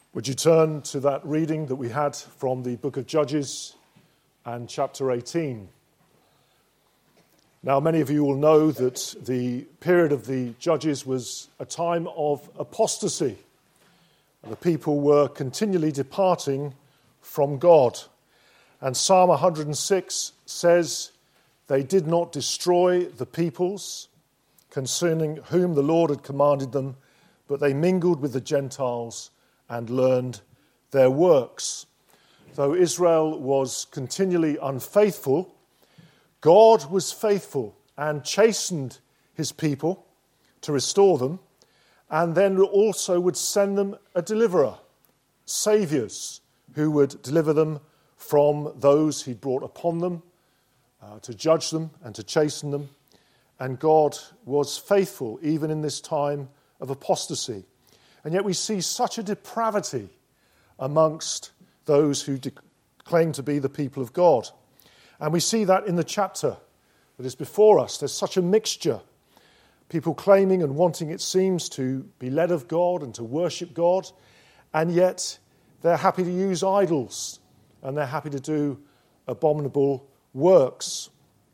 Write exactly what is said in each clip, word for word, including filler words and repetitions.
Would you turn to that reading that we had from the book of Judges and chapter eighteen? Now, many of you will know that the period of the Judges was a time of apostasy. The people were continually departing from God. And Psalm one hundred six says, "They did not destroy the peoples concerning whom the Lord had commanded them, but they mingled with the Gentiles and learned their works." Though Israel was continually unfaithful, God was faithful and chastened his people to restore them, and then also would send them a deliverer, saviours, who would deliver them from those he'd brought upon them, uh, to judge them and to chasten them. And God was faithful even in this time of apostasy. And yet we see such a depravity amongst those who de- claim to be the people of God. And we see that in the chapter that is before us. There's such a mixture. People claiming and wanting, it seems, to be led of God and to worship God. And yet they're happy to use idols. And they're happy to do abominable works.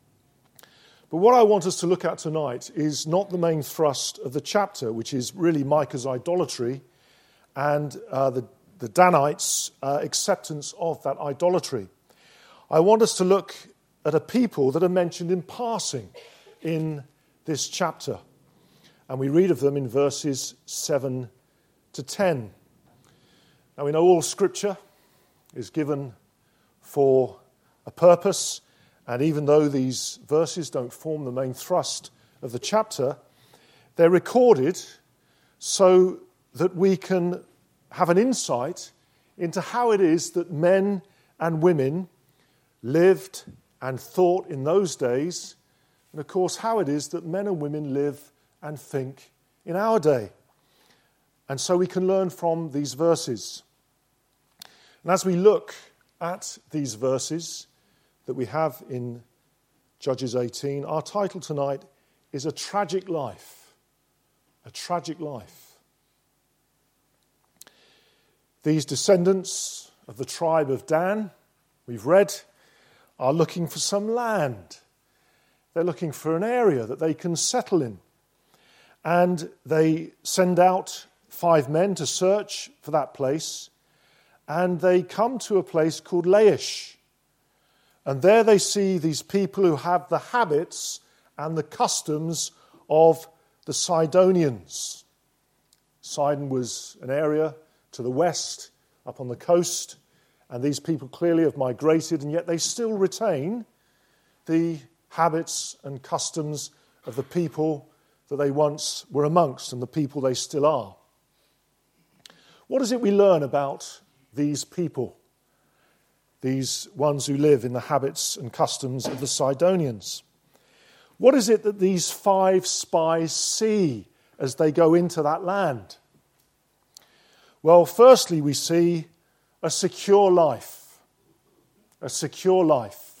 But what I want us to look at tonight is not the main thrust of the chapter, which is really Micah's idolatry and uh, the, the Danites' uh, acceptance of that idolatry. I want us to look at a people that are mentioned in passing in this chapter. And we read of them in verses seven to ten. Now we know all Scripture is given for a purpose. And even though these verses don't form the main thrust of the chapter, they're recorded so that we can have an insight into how it is that men and women lived and thought in those days, and of course how it is that men and women live and think in our day. And so we can learn from these verses. And as we look at these verses that we have in Judges eighteen, our title tonight is A Tragic Life. A Tragic Life. These descendants of the tribe of Dan, we've read, are looking for some land. They're looking for an area that they can settle in. And they send out five men to search for that place, and they come to a place called Laish. And there they see these people who have the habits and the customs of the Sidonians. Sidon was an area to the west, up on the coast, and these people clearly have migrated, and yet they still retain the habits and customs of the people that they once were amongst and the people they still are. What is it we learn about these people? These ones who live in the habits and customs of the Sidonians. What is it that these five spies see as they go into that land? Well, firstly, we see a secure life. A secure life.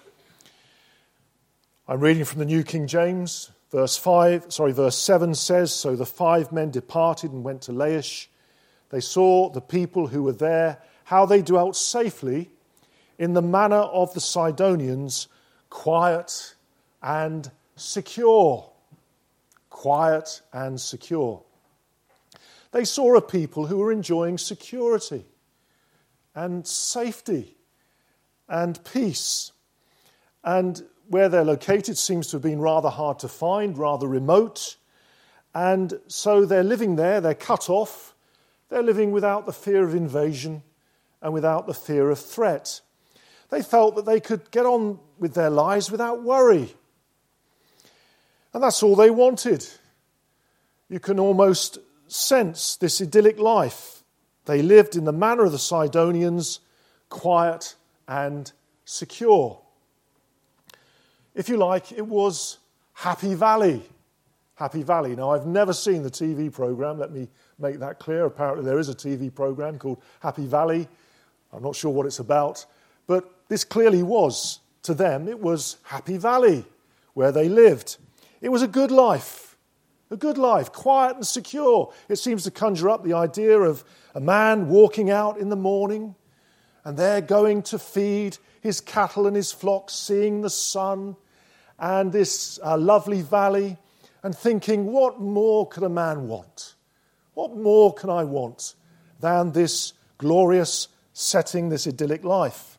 I'm reading from the New King James. Verse five, sorry, verse seven says, "So the five men departed and went to Laish. They saw the people who were there, how they dwelt safely in the manner of the Sidonians, quiet and secure." Quiet and secure. They saw a people who were enjoying security and safety and peace. And where they're located seems to have been rather hard to find, rather remote. And so they're living there, they're cut off. They're living without the fear of invasion and without the fear of threat. They felt that they could get on with their lives without worry. And that's all they wanted. You can almost sense this idyllic life. They lived in the manner of the Sidonians, quiet and secure. If you like, it was Happy Valley. Happy Valley. Now, I've never seen the T V program. Let me make that clear. Apparently there is a T V program called Happy Valley. I'm not sure what it's about. But this clearly was, to them, it was Happy Valley, where they lived. It was a good life. A good life, quiet and secure. It seems to conjure up the idea of a man walking out in the morning and they're going to feed his cattle and his flocks, seeing the sun and this uh, lovely valley and thinking, what more could a man want? What more can I want than this glorious setting, this idyllic life?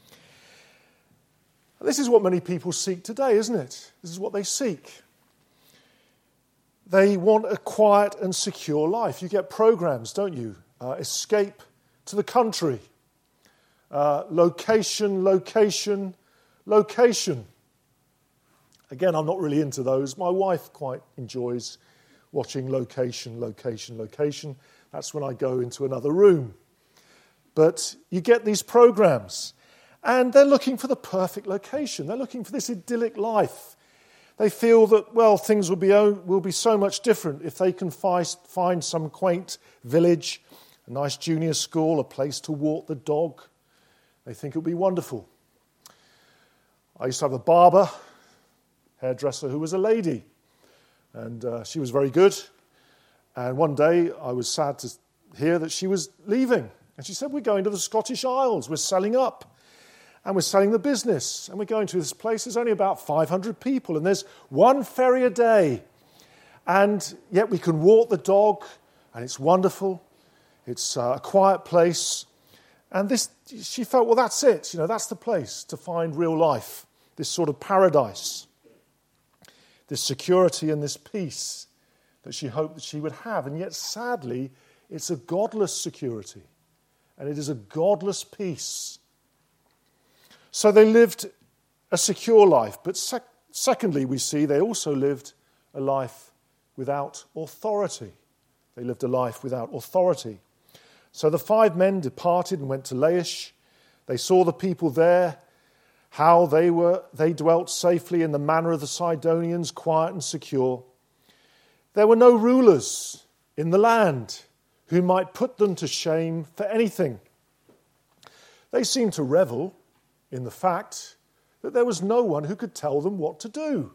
This is what many people seek today, isn't it? This is what they seek. They want a quiet and secure life. You get programs, don't you? Uh, escape to the country. Uh, location, location, location. Again, I'm not really into those. My wife quite enjoys watching location, location, location. That's when I go into another room. But you get these programs, and they're looking for the perfect location. They're looking for this idyllic life. They feel that, well, things will be will be so much different if they can fi- find some quaint village, a nice junior school, a place to walk the dog. They think it would be wonderful. I used to have a barber, hairdresser, who was a lady, and uh, she was very good. And one day I was sad to hear that she was leaving. And she said, we're going to the Scottish Isles, we're selling up. And we're selling the business, and we're going to this place. There's only about five hundred people, and there's one ferry a day. And yet we can walk the dog, and it's wonderful. It's uh, a quiet place. And this, she felt, well, that's it. You know, that's the place to find real life, this sort of paradise, this security and this peace that she hoped that she would have. And yet, sadly, it's a godless security, and it is a godless peace. So they lived a secure life, but sec- secondly, we see they also lived a life without authority. They lived a life without authority. So the five men departed and went to Laish. They saw the people there, how they were they dwelt safely in the manner of the Sidonians, quiet and secure. There were no rulers in the land who might put them to shame for anything. They seemed to revel in the fact that there was no one who could tell them what to do.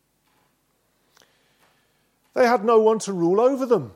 They had no one to rule over them.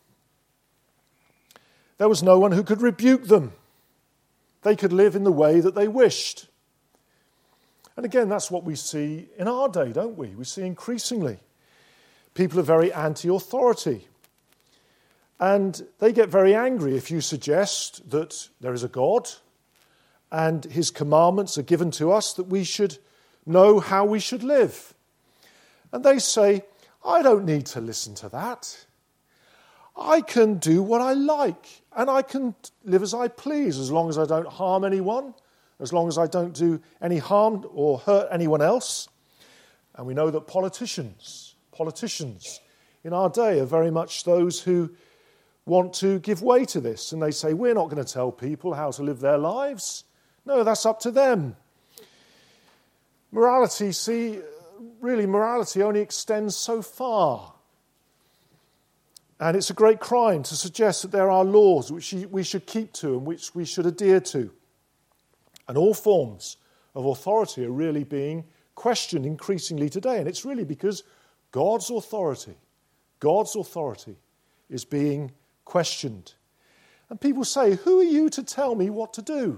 There was no one who could rebuke them. They could live in the way that they wished. And again, that's what we see in our day, don't we? We see increasingly people are very anti-authority. And they get very angry if you suggest that there is a God and his commandments are given to us, that we should know how we should live. And they say, I don't need to listen to that. I can do what I like, and I can live as I please, as long as I don't harm anyone, as long as I don't do any harm or hurt anyone else. And we know that politicians, politicians in our day are very much those who want to give way to this. And they say, we're not going to tell people how to live their lives. No, that's up to them. Morality, see, really morality only extends so far. And it's a great crime to suggest that there are laws which we should keep to and which we should adhere to. And all forms of authority are really being questioned increasingly today. And it's really because God's authority, God's authority is being questioned. And people say, who are you to tell me what to do?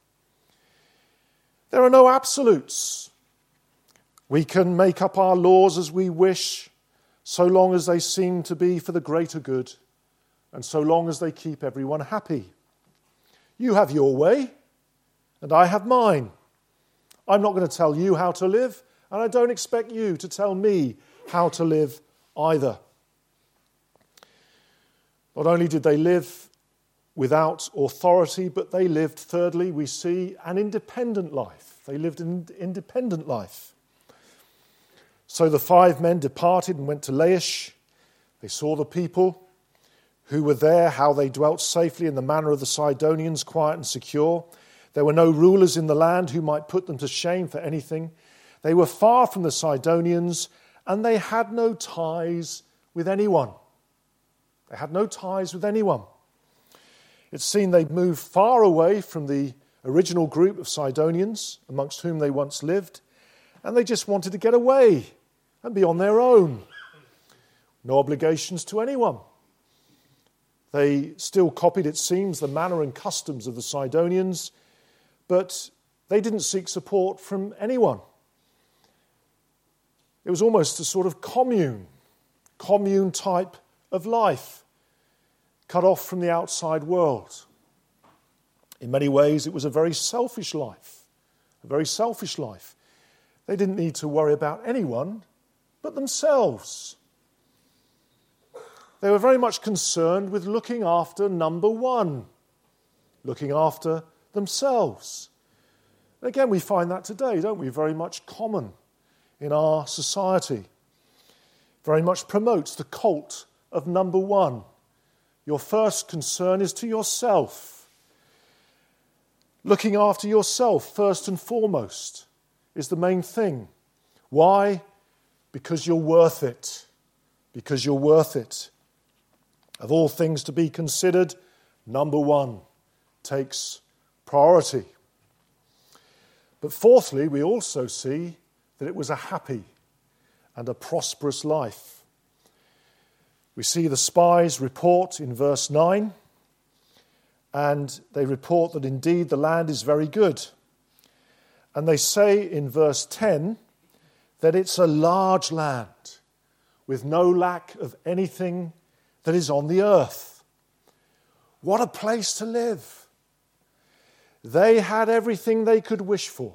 There are no absolutes. We can make up our laws as we wish, so long as they seem to be for the greater good, and so long as they keep everyone happy. You have your way, and I have mine. I'm not going to tell you how to live, and I don't expect you to tell me how to live either. Not only did they live without authority, but they lived, thirdly, we see, an independent life. They lived an independent life. So the five men departed and went to Laish. They saw the people who were there, how they dwelt safely in the manner of the Sidonians, quiet and secure. There were no rulers in the land who might put them to shame for anything. They were far from the Sidonians, and they had no ties with anyone. They had no ties with anyone. It's seen they'd moved far away from the original group of Sidonians, amongst whom they once lived, and they just wanted to get away and be on their own. no obligations to anyone. They still copied, it seems, the manner and customs of the Sidonians, but they didn't seek support from anyone. It was almost a sort of commune, commune type of life, cut off from the outside world. In many ways, it was a very selfish life, a very selfish life. They didn't need to worry about anyone but themselves. They were very much concerned with looking after number one, looking after themselves. And again, we find that today, don't we? Very much common in our society. Very much promotes the cult of number one. Your first concern is to yourself. Looking after yourself first and foremost is the main thing. Why? Because you're worth it. Because you're worth it. Of all things to be considered, number one takes priority. But fourthly, we also see that it was a happy and a prosperous life. We see the spies report in verse nine, and they report that indeed the land is very good. And they say in verse ten that it's a large land with no lack of anything that is on the earth. What a place to live. They had everything they could wish for.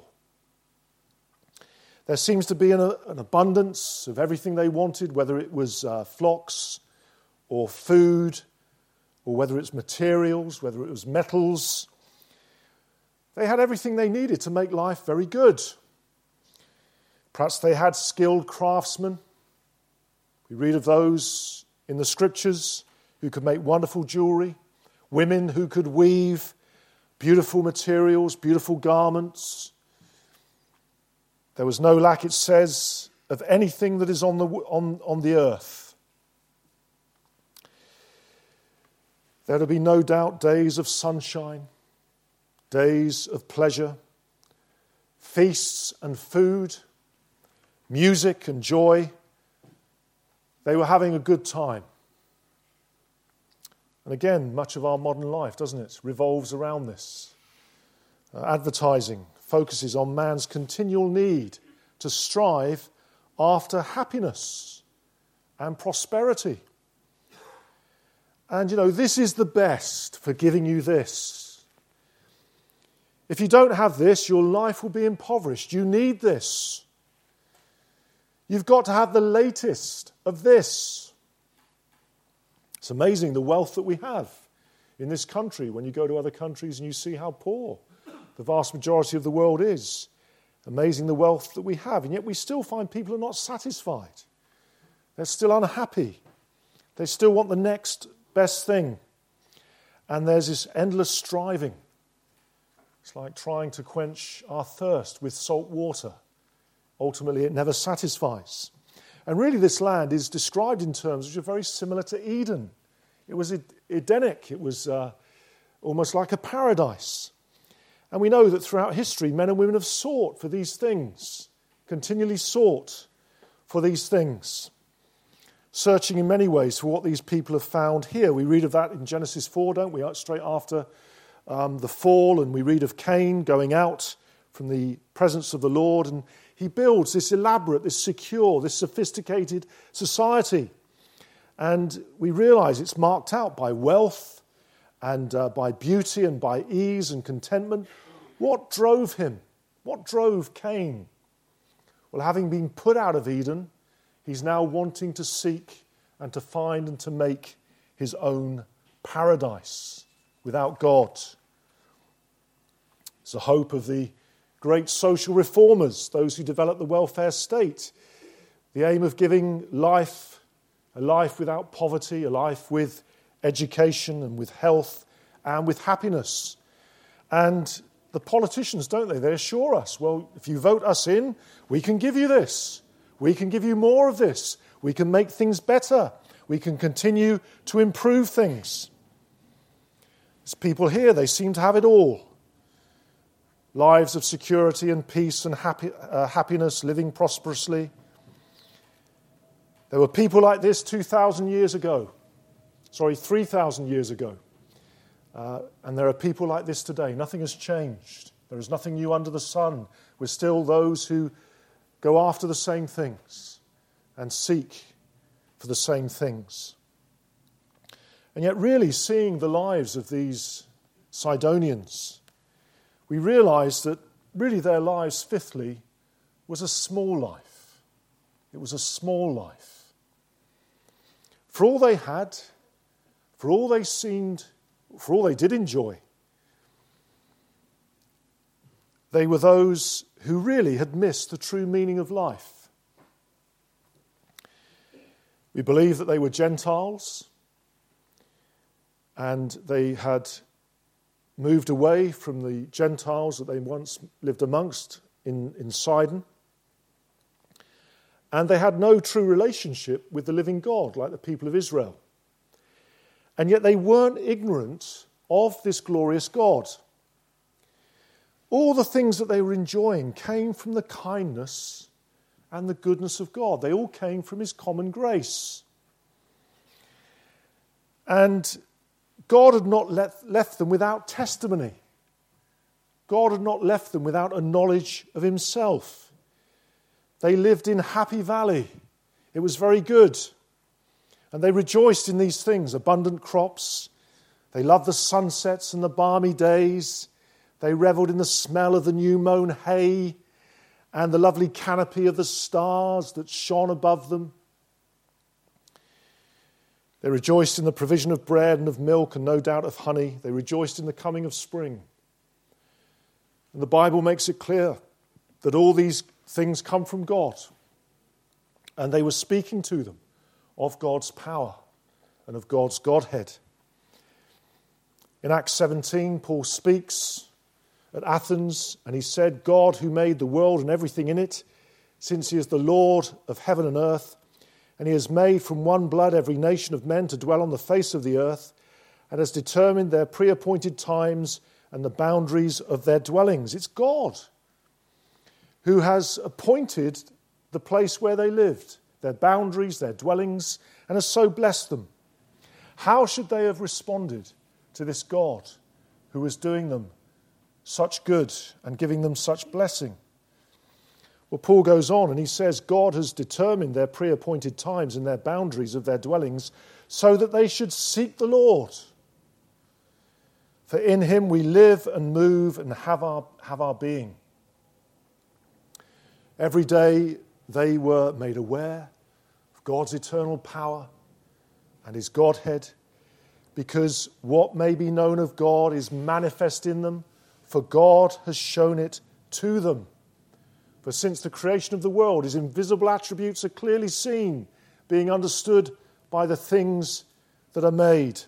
There seems to be an, an abundance of everything they wanted, whether it was uh, flocks or food, or whether it's materials, whether it was metals. They had everything they needed to make life very good. Perhaps they had skilled craftsmen. We read of those in the scriptures who could make wonderful jewelry, women who could weave beautiful materials, beautiful garments. There was no lack, it says, of anything that is on the on, on the earth. There would be no doubt days of sunshine, days of pleasure, feasts and food, music and joy. They were having a good time. And again, much of our modern life, doesn't it, revolves around this. Uh, advertising focuses on man's continual need to strive after happiness and prosperity. And, you know, this is the best for giving you this. If you don't have this, your life will be impoverished. You need this. You've got to have the latest of this. It's amazing the wealth that we have in this country when you go to other countries and you see how poor the vast majority of the world is. Amazing the wealth that we have, and yet we still find people are not satisfied. They're still unhappy. They still want the next best thing. And there's this endless striving. It's like trying to quench our thirst with salt water. Ultimately, it never satisfies. And really, this land is described in terms which are very similar to Eden. It was Edenic. It was uh, almost like a paradise. And we know that throughout history, men and women have sought for these things, continually sought for these things, searching in many ways for what these people have found here. We read of that in Genesis four, don't we? Straight after um, the fall, and we read of Cain going out from the presence of the Lord, and he builds this elaborate, this secure, this sophisticated society. And we realize it's marked out by wealth and uh, by beauty and by ease and contentment. What drove him? What drove Cain? Well, having been put out of Eden, he's now wanting to seek and to find and to make his own paradise without God. It's the hope of the great social reformers, those who developed the welfare state. The aim of giving life, a life without poverty, a life with education and with health and with happiness. And the politicians, don't they? They assure us, well, if you vote us in, we can give you this. We can give you more of this. We can make things better. We can continue to improve things. There's people here, they seem to have it all. Lives of security and peace and happy, uh, happiness, living prosperously. There were people like this two thousand years ago. Sorry, three thousand years ago. Uh, and there are people like this today. Nothing has changed. There is nothing new under the sun. We're still those who go after the same things and seek for the same things. And yet really seeing the lives of these Sidonians, we realize that really their lives, fifthly, was a small life. It was a small life. For all they had, for all they seemed, for all they did enjoy, they were those who really had missed the true meaning of life. We believe that they were Gentiles, and they had moved away from the Gentiles that they once lived amongst in, in Sidon. And they had no true relationship with the living God like the people of Israel. And yet they weren't ignorant of this glorious God. All the things that they were enjoying came from the kindness and the goodness of God. They all came from his common grace. And God had not let, left them without testimony. God had not left them without a knowledge of himself. They lived in Happy Valley. It was very good. And they rejoiced in these things, abundant crops. They loved the sunsets and the balmy days. They revelled in the smell of the new mown hay and the lovely canopy of the stars that shone above them. They rejoiced in the provision of bread and of milk and no doubt of honey. They rejoiced in the coming of spring. And the Bible makes it clear that all these things come from God. And they were speaking to them of God's power and of God's Godhead. In Acts seventeen, Paul speaks at Athens, and he said, God who made the world and everything in it, since he is the Lord of heaven and earth, and he has made from one blood every nation of men to dwell on the face of the earth, and has determined their pre-appointed times and the boundaries of their dwellings. It's God who has appointed the place where they lived, their boundaries, their dwellings, and has so blessed them. How should they have responded to this God who was doing them such good and giving them such blessing? Well, Paul goes on and he says, God has determined their pre-appointed times and their boundaries of their dwellings so that they should seek the Lord. For in him we live and move and have our, have our being. Every day they were made aware of God's eternal power and his Godhead, because what may be known of God is manifest in them, for God has shown it to them. For since the creation of the world, his invisible attributes are clearly seen, being understood by the things that are made.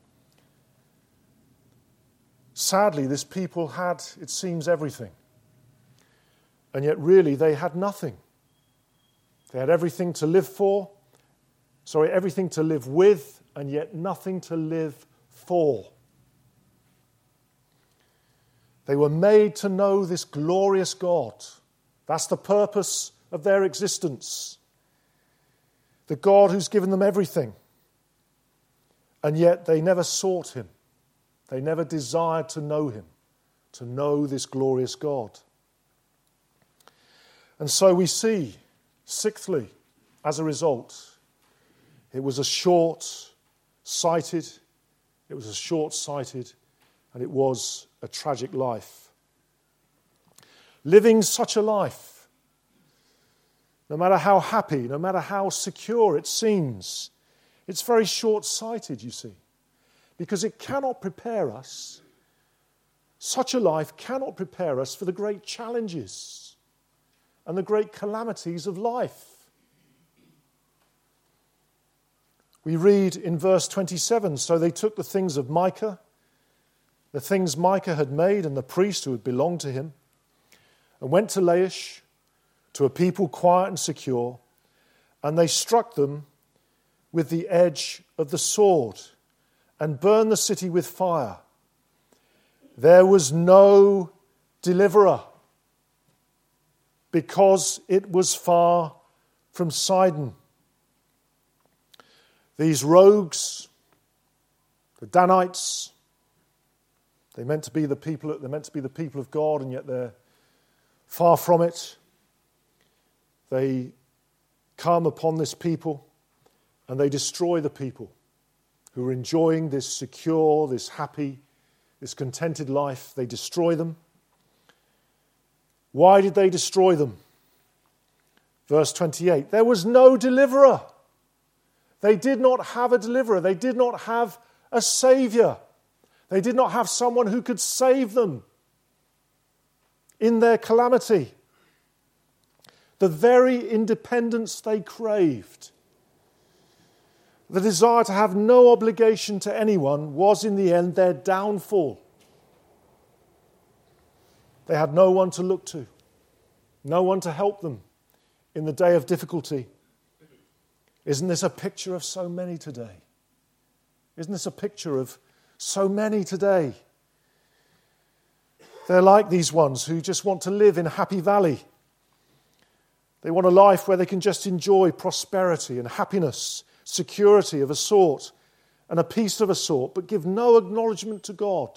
Sadly, this people had, it seems, everything. And yet really they had nothing. They had everything to live for, sorry, everything to live with, and yet nothing to live for. They were made to know this glorious God. That's the purpose of their existence. The God who's given them everything. And yet they never sought him. They never desired to know him, to know this glorious God. And so we see, sixthly, as a result, it was a short-sighted, it was a short-sighted, and it was a tragic life. Living such a life, no matter how happy, no matter how secure it seems, it's very short-sighted, you see, because it cannot prepare us, such a life cannot prepare us for the great challenges and the great calamities of life. We read in verse twenty-seven, so they took the things of Micah, the things Micah had made and the priest who had belonged to him, and went to Laish, to a people quiet and secure, and they struck them with the edge of the sword and burned the city with fire. There was no deliverer, because it was far from Sidon. These rogues, the Danites, they meant to be the people, they're meant to be the people of God, and yet they're far from it. They come upon this people and they destroy the people who are enjoying this secure, this happy, this contented life. They destroy them. Why did they destroy them? Verse twenty-eight, there was no deliverer. They did not have a deliverer. They did not have a saviour. They did not have someone who could save them in their calamity. The very independence they craved, the desire to have no obligation to anyone, was in the end their downfall. They had no one to look to, no one to help them in the day of difficulty. Isn't this a picture of so many today? Isn't this a picture of so many today? They're like these ones who just want to live in Happy Valley. They want a life where they can just enjoy prosperity and happiness, security of a sort, and a peace of a sort, but give no acknowledgement to God,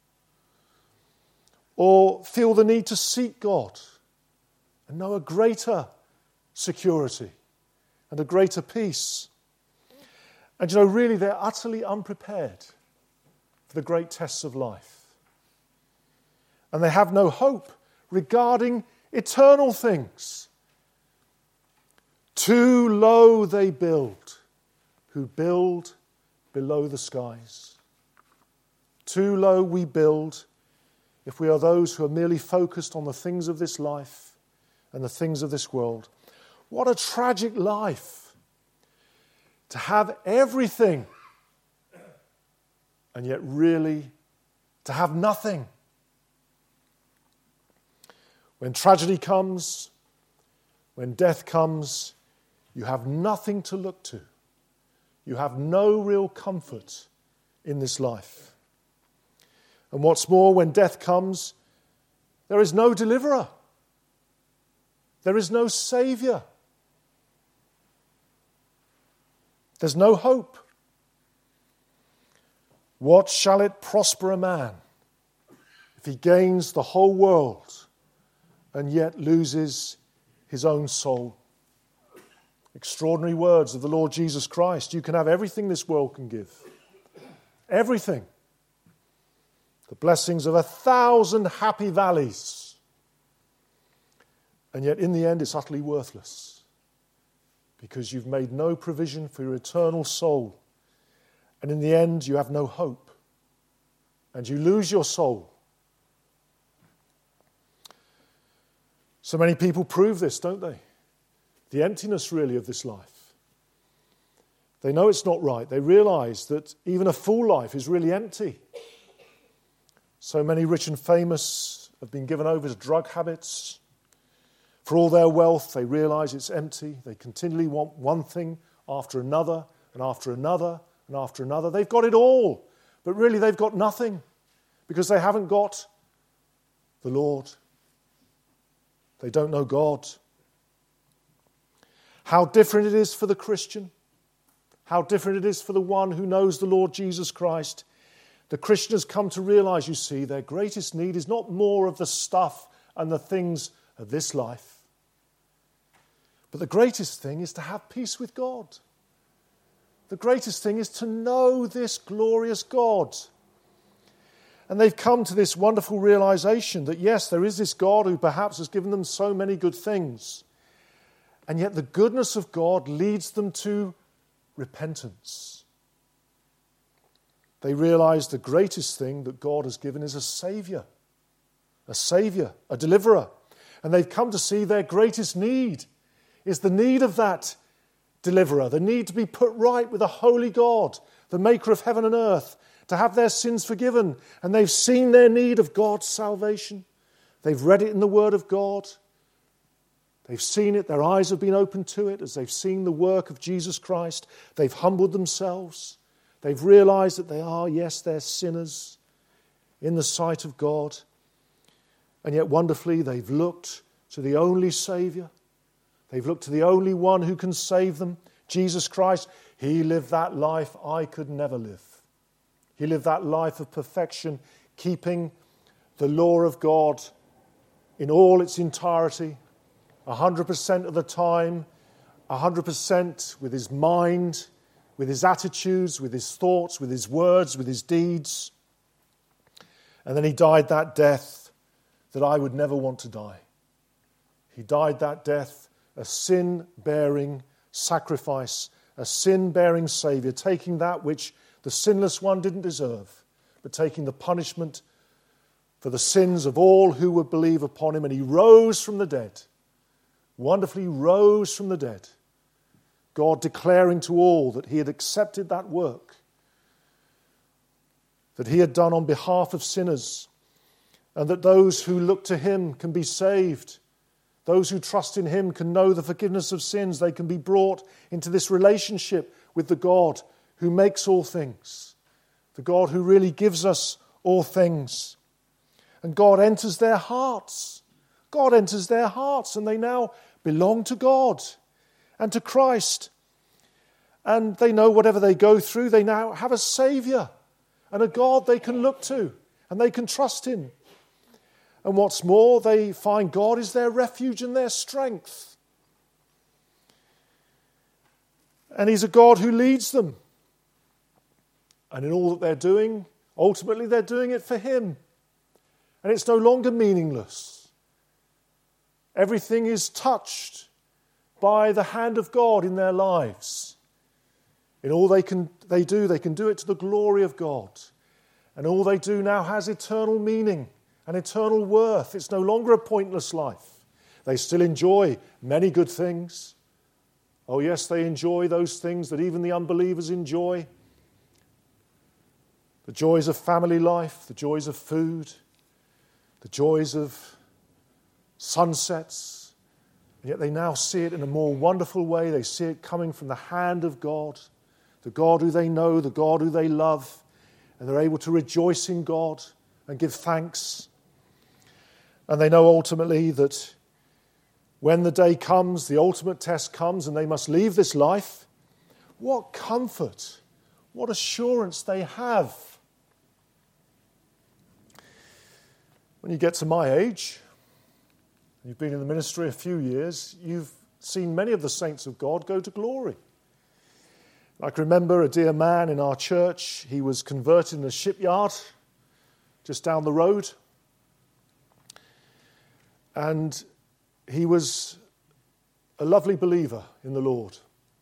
or feel the need to seek God and know a greater security and a greater peace. And you know, really, they're utterly unprepared for the great tests of life. And they have no hope regarding eternal things. Too low they build, who build below the skies. Too low we build if we are those who are merely focused on the things of this life and the things of this world. What a tragic life to have everything and yet really to have nothing. When tragedy comes, when death comes, you have nothing to look to. You have no real comfort in this life. And what's more, when death comes, there is no deliverer. There is no saviour. There's no hope. What shall it prosper a man if he gains the whole world and yet loses his own soul? Extraordinary words of the Lord Jesus Christ. You can have everything this world can give. Everything. The blessings of a thousand happy valleys. And yet in the end it's utterly worthless, because you've made no provision for your eternal soul. And in the end you have no hope. And you lose your soul. So many people prove this, don't they? The emptiness, really, of this life. They know it's not right. They realize that even a full life is really empty. So many rich and famous have been given over to drug habits. For all their wealth, they realize it's empty. They continually want one thing after another and after another and after another. They've got it all, but really they've got nothing, because they haven't got the Lord. They don't know God. How different it is for the Christian. How different it is for the one who knows the Lord Jesus Christ. The Christian has come to realize, you see, their greatest need is not more of the stuff and the things of this life. But the greatest thing is to have peace with God. The greatest thing is to know this glorious God. And they've come to this wonderful realization that, yes, there is this God who perhaps has given them so many good things. And yet the goodness of God leads them to repentance. They realize the greatest thing that God has given is a Saviour. A Saviour, a deliverer. And they've come to see their greatest need is the need of that deliverer, the need to be put right with a holy God, the maker of heaven and earth, to have their sins forgiven. And they've seen their need of God's salvation. They've read it in the Word of God. They've seen it, their eyes have been opened to it as they've seen the work of Jesus Christ. They've humbled themselves. They've realized that they are, yes, they're sinners in the sight of God. And yet wonderfully they've looked to the only Saviour. They've looked to the only one who can save them, Jesus Christ, he lived that life I could never live. He lived that life of perfection, keeping the law of God in all its entirety, one hundred percent of the time, one hundred percent with his mind, with his attitudes, with his thoughts, with his words, with his deeds. And then he died that death that I would never want to die. He died that death, a sin-bearing sacrifice, a sin-bearing Saviour, taking that which the sinless one didn't deserve, but taking the punishment for the sins of all who would believe upon him. And he rose from the dead, wonderfully rose from the dead, God declaring to all that he had accepted that work that he had done on behalf of sinners, and that those who look to him can be saved. Those who trust in him can know the forgiveness of sins. They can be brought into this relationship with the God who makes all things, the God who really gives us all things. And God enters their hearts. God enters their hearts, and they now belong to God and to Christ. And they know whatever they go through, they now have a Saviour and a God they can look to, and they can trust him. And what's more, they find God is their refuge and their strength. And he's a God who leads them. And in all that they're doing, ultimately they're doing it for him. And it's no longer meaningless. Everything is touched by the hand of God in their lives. In all they can they do, they can do it to the glory of God. And all they do now has eternal meaning and eternal worth. It's no longer a pointless life. They still enjoy many good things. Oh yes, they enjoy those things that even the unbelievers enjoy. The joys of family life, the joys of food, the joys of sunsets. And yet they now see it in a more wonderful way. They see it coming from the hand of God, the God who they know, the God who they love, and they're able to rejoice in God and give thanks. And they know ultimately that when the day comes, the ultimate test comes, and they must leave this life, what comfort, what assurance they have. When you get to my age, you've been in the ministry a few years, you've seen many of the saints of God go to glory. I can remember a dear man in our church. He was converted in a shipyard just down the road. And he was a lovely believer in the Lord.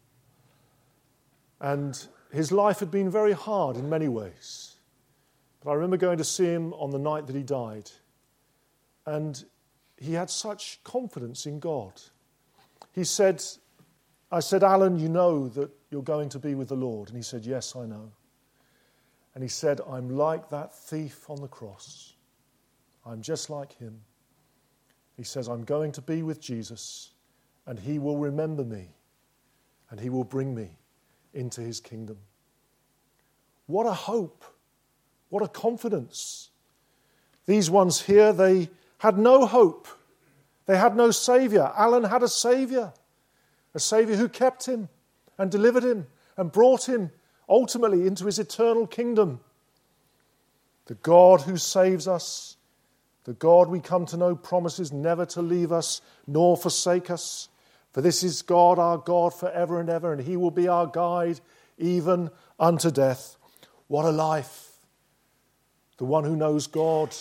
And his life had been very hard in many ways. But I remember going to see him on the night that he died. And he had such confidence in God. He said, I said, Alan, you know that you're going to be with the Lord. And he said, yes, I know. And he said, I'm like that thief on the cross. I'm just like him. He says, I'm going to be with Jesus, and he will remember me, and he will bring me into his kingdom. What a hope. What a confidence. These ones here, they had no hope. They had no Saviour. Alan had a Saviour. A Saviour who kept him and delivered him and brought him ultimately into his eternal kingdom. The God who saves us, the God we come to know, promises never to leave us nor forsake us. For this is God, our God, forever and ever, and he will be our guide even unto death. What a life. The one who knows God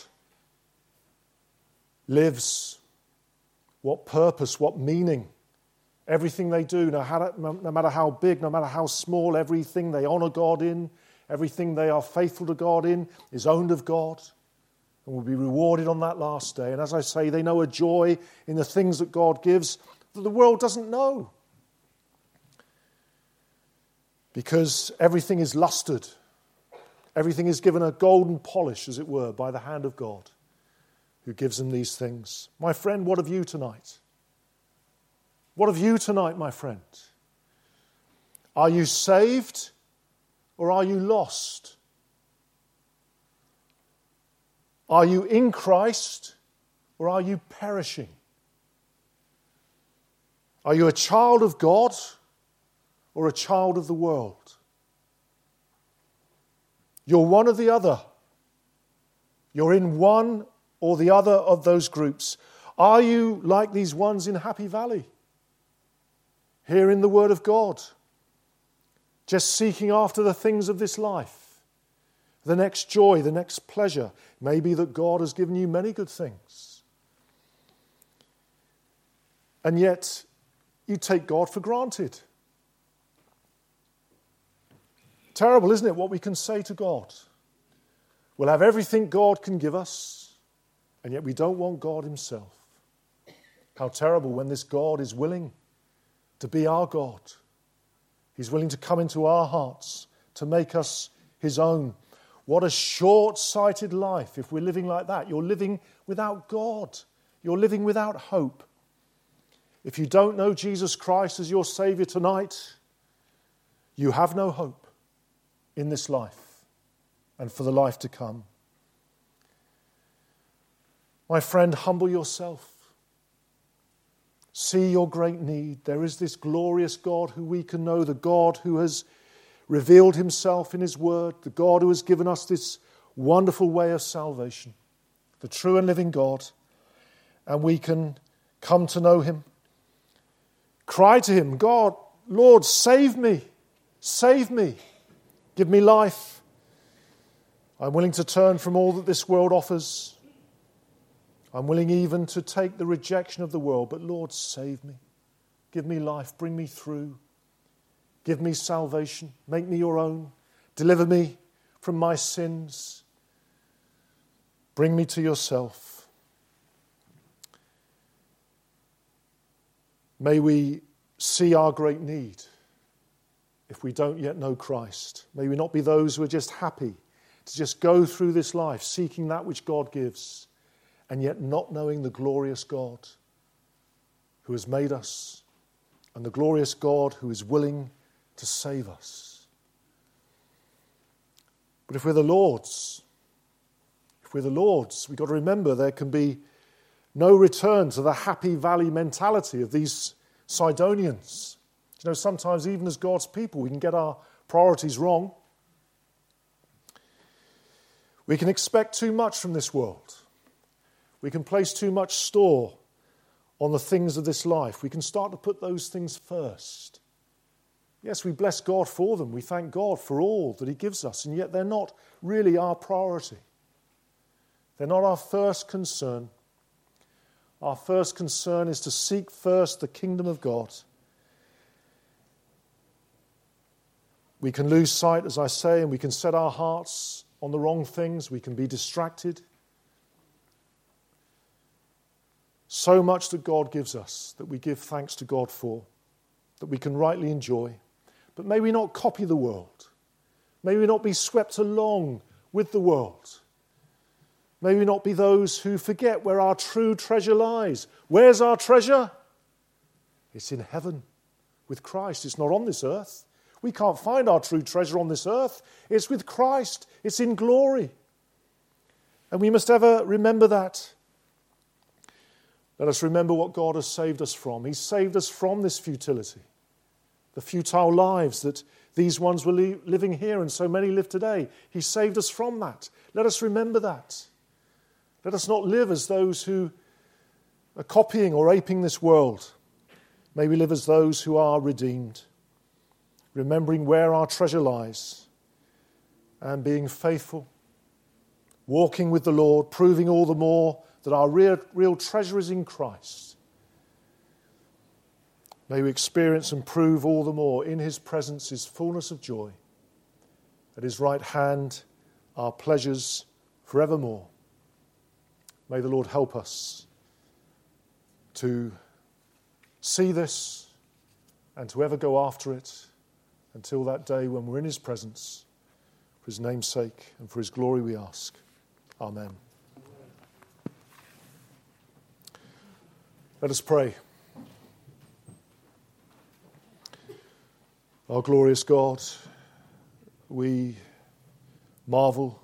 lives. What purpose, what meaning. Everything they do, no matter how big, no matter how small, everything they honour God in, everything they are faithful to God in, is owned of God and will be rewarded on that last day. And as I say, they know a joy in the things that God gives that the world doesn't know. Because everything is lusted. Everything is given a golden polish, as it were, by the hand of God, who gives them these things. My friend, what have you tonight? What have you tonight, my friend? Are you saved or are you lost? Are you in Christ or are you perishing? Are you a child of God or a child of the world. You're one or the other. You're in one or the other of those groups. Are you like these ones in Happy Valley? Hearing the word of God, just seeking after the things of this life, the next joy, the next pleasure. Maybe that God has given you many good things. And yet, you take God for granted. Terrible, isn't it, what we can say to God? We'll have everything God can give us, and yet we don't want God himself. How terrible when this God is willing to be our God. He's willing to come into our hearts, to make us his own. What a short-sighted life if we're living like that. You're living without God. You're living without hope. If you don't know Jesus Christ as your Saviour tonight, you have no hope in this life and for the life to come. My friend, humble yourself. See your great need. There is this glorious God who we can know, the God who has revealed himself in his word, the God who has given us this wonderful way of salvation, the true and living God, and we can come to know him. Cry to him, God, Lord, save me, save me, give me life. I'm willing to turn from all that this world offers. I'm willing even to take the rejection of the world, but Lord, save me. Give me life, bring me through. Give me salvation, make me your own. Deliver me from my sins. Bring me to yourself. May we see our great need if we don't yet know Christ. May we not be those who are just happy to just go through this life seeking that which God gives, and yet not knowing the glorious God who has made us and the glorious God who is willing to save us. But if we're the Lord's, if we're the Lord's, we've got to remember there can be no return to the Happy Valley mentality of these Sidonians. You know, sometimes even as God's people, we can get our priorities wrong. We can expect too much from this world. We can place too much store on the things of this life. We can start to put those things first. Yes, we bless God for them. We thank God for all that he gives us, and yet they're not really our priority. They're not our first concern. Our first concern is to seek first the kingdom of God. We can lose sight, as I say, and we can set our hearts on the wrong things. We can be distracted. So much that God gives us that we give thanks to God for, that we can rightly enjoy. But may we not copy the world. May we not be swept along with the world. May we not be those who forget where our true treasure lies. Where's our treasure? It's in heaven with Christ. It's not on this earth. We can't find our true treasure on this earth. It's with Christ. It's in glory. And we must ever remember that. Let us remember what God has saved us from. He saved us from this futility, the futile lives that these ones were li- living here and so many live today. He saved us from that. Let us remember that. Let us not live as those who are copying or aping this world. May we live as those who are redeemed, remembering where our treasure lies and being faithful, walking with the Lord, proving all the more that our real, real treasure is in Christ. May we experience and prove all the more in his presence is fullness of joy. At his right hand are pleasures forevermore. May the Lord help us to see this and to ever go after it until that day when we're in his presence. For his name's sake and for his glory we ask. Amen. Let us pray. Our glorious God, we marvel